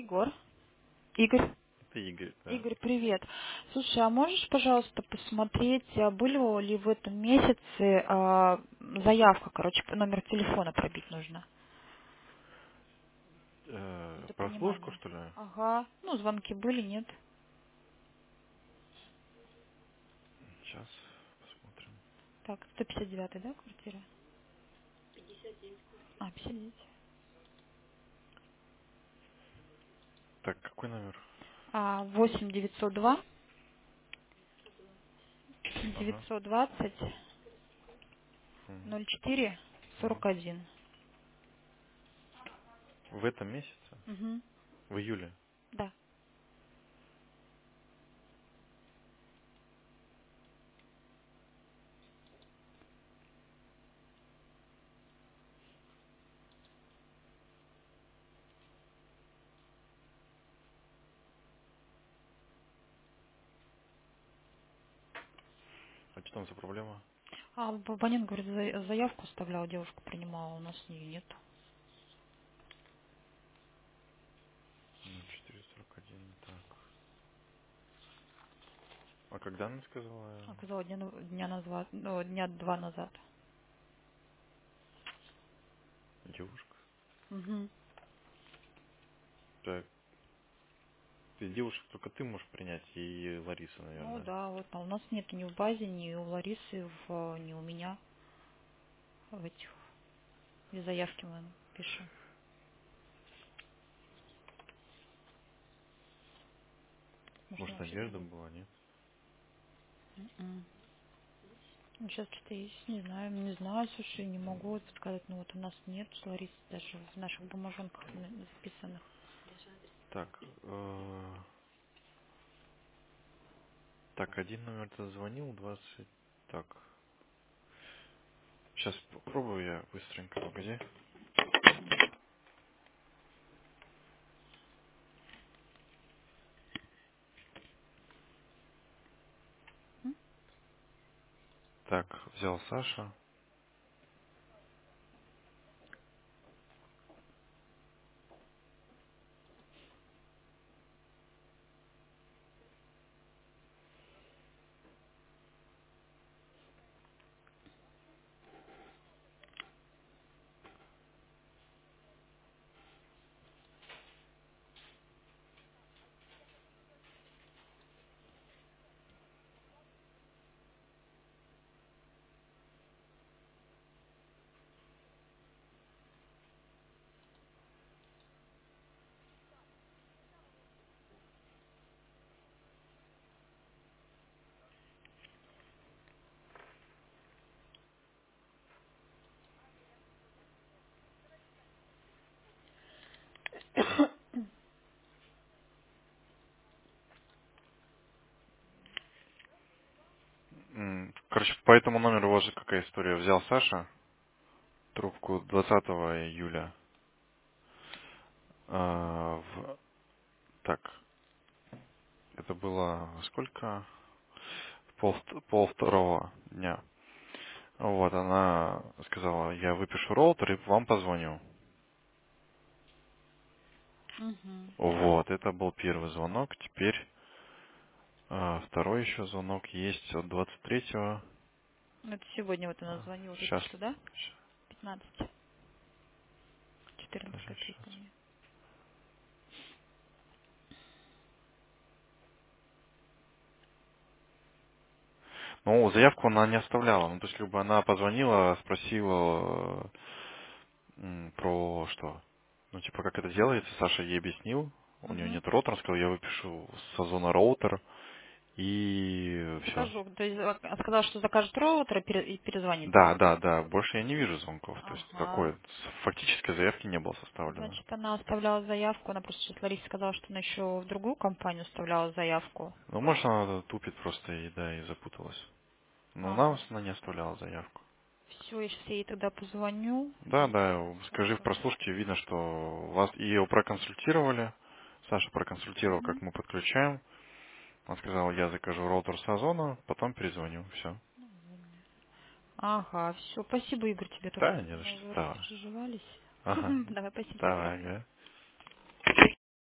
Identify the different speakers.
Speaker 1: Егор. Игорь.
Speaker 2: Это Игорь, да.
Speaker 1: Игорь, привет. Слушай, а можешь, пожалуйста, посмотреть, было ли в этом месяце заявка, короче, номер телефона пробить нужно для
Speaker 2: Прослушку,
Speaker 1: понимания.
Speaker 2: что ли?
Speaker 1: Ага. Ну, звонки были, нет?
Speaker 2: Сейчас посмотрим.
Speaker 1: Так, 159, да, квартира? А, 59.
Speaker 2: Так, какой номер?
Speaker 1: 8 902
Speaker 2: Ага.
Speaker 1: 920
Speaker 2: Мгм.
Speaker 1: 04
Speaker 2: Мгм.
Speaker 1: 41.
Speaker 2: В этом месяце?
Speaker 1: Угу.
Speaker 2: В июле?
Speaker 1: Да.
Speaker 2: А что там за проблема?
Speaker 1: Абонент, говорит, заявку оставляла, девушка принимала, у нас ее нет.
Speaker 2: 0441, так. А когда она сказала?
Speaker 1: Оказалось, дня назад, ну, дня два назад.
Speaker 2: Девушка.
Speaker 1: Угу.
Speaker 2: Так, ты девушек только ты можешь принять, и Лариса,
Speaker 1: Ну
Speaker 2: наверное.
Speaker 1: да, вот, а у нас нету ни в базе, ни у Ларисы, ни у меня в этих, где заявки мы пишем. Может, она
Speaker 2: Может,
Speaker 1: вообще
Speaker 2: Надежда
Speaker 1: забыла.
Speaker 2: была, нет?
Speaker 1: М. Ну, сейчас что-то есть, не знаю, слушай, не могу вот сказать, ну вот у нас нет с Ларисой даже в наших бумажонках записанных.
Speaker 2: Так, так, один номер ты звонил, 20. Так, сейчас попробую я быстренько, погоди.
Speaker 1: М?
Speaker 2: Так, взял Саша. Короче, по этому номеру у вас же какая история. Взял Саша трубку 20 июля. Так, это было сколько? Пол второго дня. Вот, она сказала, я выпишу роутер и вам позвоню.
Speaker 1: Угу.
Speaker 2: Вот, это был первый звонок. Теперь второй еще звонок есть от 23-го.
Speaker 1: Ну, это сегодня вот она звонила только
Speaker 2: Сейчас,
Speaker 1: что, да? 15, 14
Speaker 2: даже
Speaker 1: какие-то
Speaker 2: сейчас.
Speaker 1: мне.
Speaker 2: Ну, заявку она не оставляла. Ну, то есть, как бы она позвонила, спросила про что? Ну, типа, как это делается, Саша ей объяснил. У нее
Speaker 1: Угу.
Speaker 2: нет роутера, он сказал, я выпишу с Озона роутер, и все.
Speaker 1: Закажу. То есть сказала, что закажет роутер и перезвонит.
Speaker 2: Да, да, да, больше я не вижу звонков. То есть,
Speaker 1: Ага.
Speaker 2: такой фактической заявки не было составлено.
Speaker 1: Значит, она оставляла заявку. Она просто сейчас Лариса сказала, что она еще в другую компанию оставляла заявку.
Speaker 2: Ну, может, она тупит просто и, да, и запуталась. Но у нас
Speaker 1: Ага.
Speaker 2: она не оставляла заявку.
Speaker 1: Все, я сейчас ей тогда позвоню
Speaker 2: Да,
Speaker 1: и
Speaker 2: да, скажи в
Speaker 1: скажу.
Speaker 2: прослушке, видно, что вас ее проконсультировали. Саша проконсультировал, как
Speaker 1: Угу.
Speaker 2: мы подключаем. Он сказал, я закажу роутер с Озона, потом перезвоню. Все.
Speaker 1: Ага, все. Спасибо, Игорь, тебе. Только
Speaker 2: Да, не за
Speaker 1: мы
Speaker 2: что.
Speaker 1: уже
Speaker 2: Давай.
Speaker 1: распереживались.
Speaker 2: Ага.
Speaker 1: Давай, спасибо, до
Speaker 2: Давай,
Speaker 1: свидания.
Speaker 2: ага.